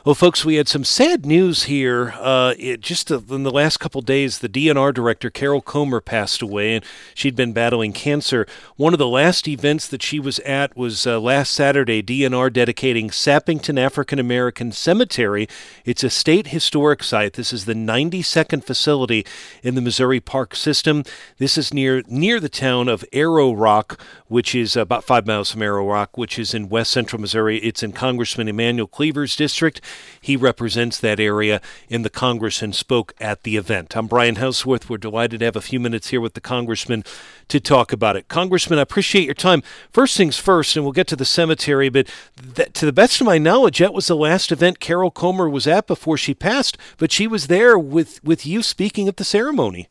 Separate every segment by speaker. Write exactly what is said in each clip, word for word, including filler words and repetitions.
Speaker 1: Well, folks, we had some sad news here. Uh, it, just in the last couple days, the D N R director, Carol Comer, passed away, and she'd been battling cancer. One of the last events that she was at was uh, last Saturday, D N R dedicating Sappington African American Cemetery. It's a state historic site. This is the ninety-second facility in the Missouri Park system. This is near near the town of Arrow Rock, which is about five miles from Arrow Rock, which is in west central Missouri. It's in Congressman Emanuel Cleaver's district. He represents that area in the Congress and spoke at the event. I'm Brian Houseworth. We're delighted to have a few minutes here with the Congressman to talk about it. Congressman, I appreciate your time. First things first, and we'll get to the cemetery, but that, to the best of my knowledge, that was the last event Carol Comer was at before she passed, but she was there with, with you speaking at the ceremony.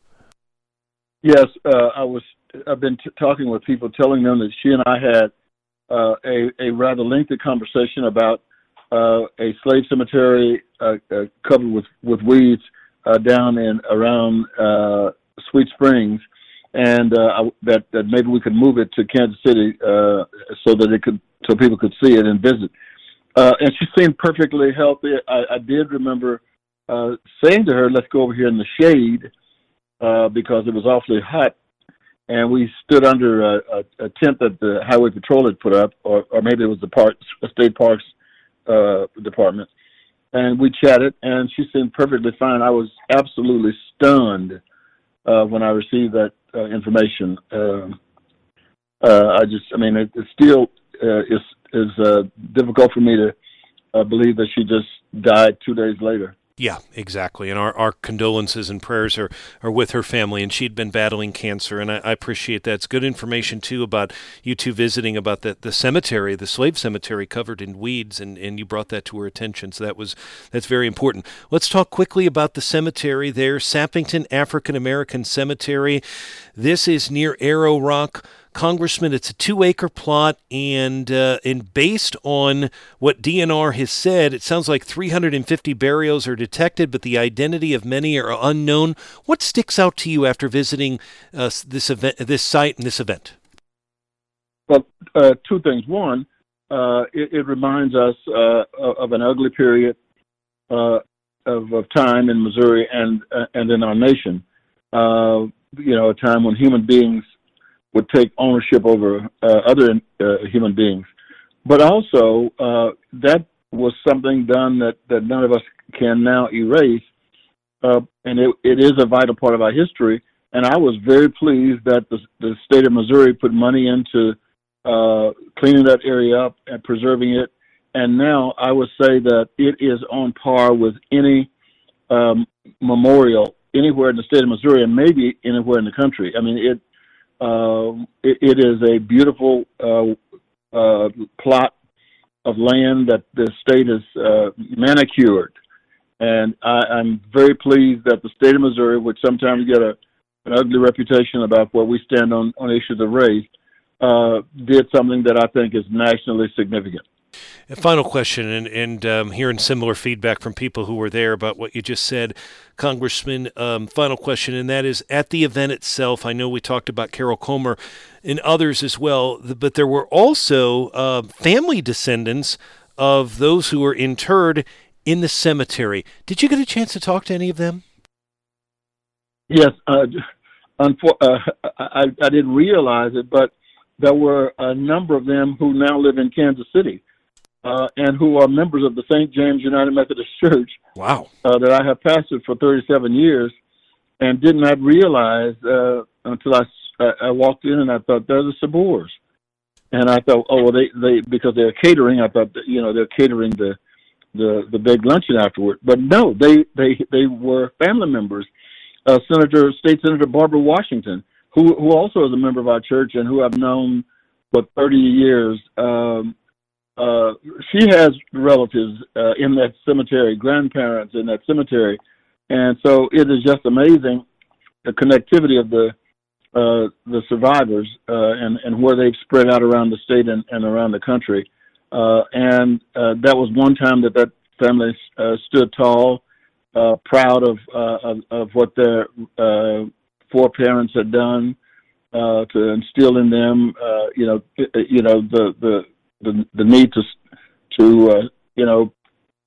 Speaker 2: Yes, uh, I was. I've been t- talking with people, telling them that she and I had uh, a, a rather lengthy conversation about uh, a slave cemetery uh, uh, covered with, with weeds uh, down in around uh, Sweet Springs, and uh, I, that that maybe we could move it to Kansas City uh, so that it could so people could see it and visit. Uh, and she seemed perfectly healthy. I, I did remember uh, saying to her, "Let's go over here in the shade," uh, because it was awfully hot. And we stood under a, a, a tent that the Highway Patrol had put up, or, or maybe it was the park, State Parks uh, Department. And we chatted, and she seemed perfectly fine. I was absolutely stunned uh, when I received that uh, information. Uh, uh, I just, I mean, it, it still uh, is is uh, difficult for me to uh, believe that she just died two days later.
Speaker 1: Yeah, exactly. And our, our condolences and prayers are, are with her family. And she'd been battling cancer, and I, I appreciate that. It's good information, too, about you two visiting about the, the cemetery, the slave cemetery covered in weeds, and, and you brought that to her attention. So that was that's very important. Let's talk quickly about the cemetery there, Sappington African American Cemetery. This is near Arrow Rock. Congressman, it's a two-acre plot, and uh, and based on what D N R has said, it sounds like three hundred fifty burials are detected, but the identity of many are unknown. What sticks out to you after visiting uh, this event, this site, and this event?
Speaker 2: Well, uh, two things. One, uh, it, it reminds us uh, of an ugly period uh, of, of time in Missouri and uh, and in our nation. Uh, you know, a time when human beings would take ownership over uh, other uh, human beings. But also, uh, that was something done that, that none of us can now erase, uh, and it, it is a vital part of our history. And I was very pleased that the, the state of Missouri put money into uh, cleaning that area up and preserving it. And now I would say that it is on par with any um, memorial anywhere in the state of Missouri, and maybe anywhere in the country. I mean, it Uh, it, it is a beautiful uh, uh, plot of land that the state has uh, manicured. And I, I'm very pleased that the state of Missouri, which sometimes get a, an ugly reputation about where we stand on, on issues of race, uh, did something that I think is nationally significant.
Speaker 1: A final question, and, and um, hearing similar feedback from people who were there about what you just said, Congressman, um, final question, and that is, at the event itself, I know we talked about Carol Comer and others as well, but there were also uh, family descendants of those who were interred in the cemetery. Did you get a chance to talk to any of them?
Speaker 2: Yes, uh, unfor- uh, I, I didn't realize it, but there were a number of them who now live in Kansas City. Uh, and who are members of the Saint James United Methodist Church.
Speaker 1: Wow.
Speaker 2: Uh, that I have pastored for thirty-seven years, and did not realize uh, until I, I walked in and I thought, they're the Sabors. And I thought, oh, well, they, they because they're catering, I thought, that, you know, they're catering the, the, the big luncheon afterward. But no, they, they, they were family members. Uh, Senator, State Senator Barbara Washington, who, who also is a member of our church and who I've known for thirty years, um, Uh, she has relatives uh, in that cemetery, grandparents in that cemetery, and so it is just amazing the connectivity of the uh, the survivors uh, and and where they've spread out around the state and, and around the country. Uh, and uh, that was one time that that family uh, stood tall, uh, proud of, uh, of of what their uh, foreparents had done uh, to instill in them, uh, you know, you know the the The, the need to to uh, you know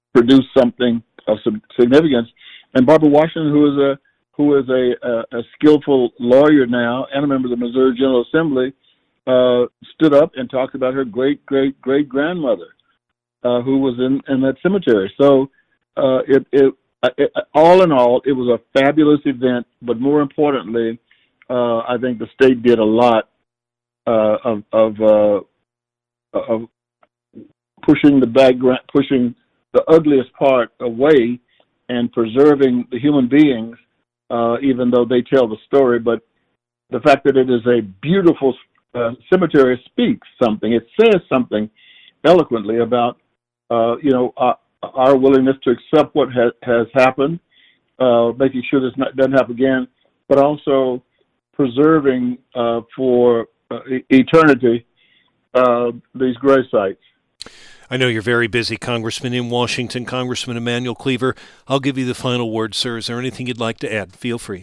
Speaker 2: produce something of some significance. And Barbara Washington, who is a who is a, a, a skillful lawyer now and a member of the Missouri General Assembly, uh, stood up and talked about her great great great grandmother, uh, who was in, in that cemetery. So uh, it, it, it all in all, it was a fabulous event. But more importantly, uh, I think the state did a lot uh, of of, uh, of pushing the background, pushing the ugliest part away, and preserving the human beings, uh, even though they tell the story. But the fact that it is a beautiful uh, cemetery speaks something. It says something eloquently about, uh, you know, our, our willingness to accept what ha- has happened, uh, making sure this not, doesn't happen again, but also preserving uh, for uh, e- eternity uh, these grave sites.
Speaker 1: I know you're very busy, Congressman in Washington, Congressman Emanuel Cleaver. I'll give you the final word, sir. Is there anything you'd like to add? Feel free.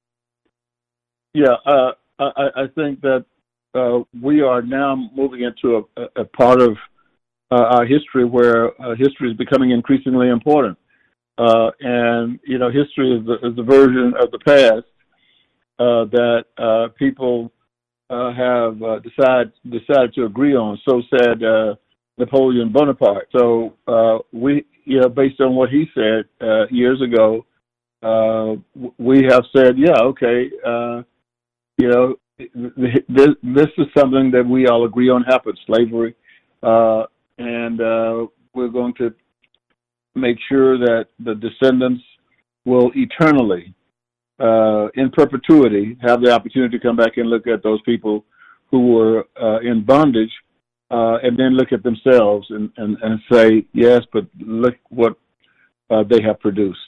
Speaker 2: Yeah, uh, I, I think that uh, we are now moving into a, a part of uh, our history where uh, history is becoming increasingly important. Uh, and, you know, history is the, is the version of the past uh, that uh, people uh, have uh, decide, decided to agree on. So said uh, Napoleon Bonaparte. So uh, we, you know, based on what he said uh, years ago, uh, we have said, yeah, okay, uh, you know, this, this is something that we all agree on happened, slavery, uh, and uh, we're going to make sure that the descendants will eternally, uh, in perpetuity, have the opportunity to come back and look at those people who were uh, in bondage, uh, and then look at themselves and, and, and say, yes, but look what uh, they have produced.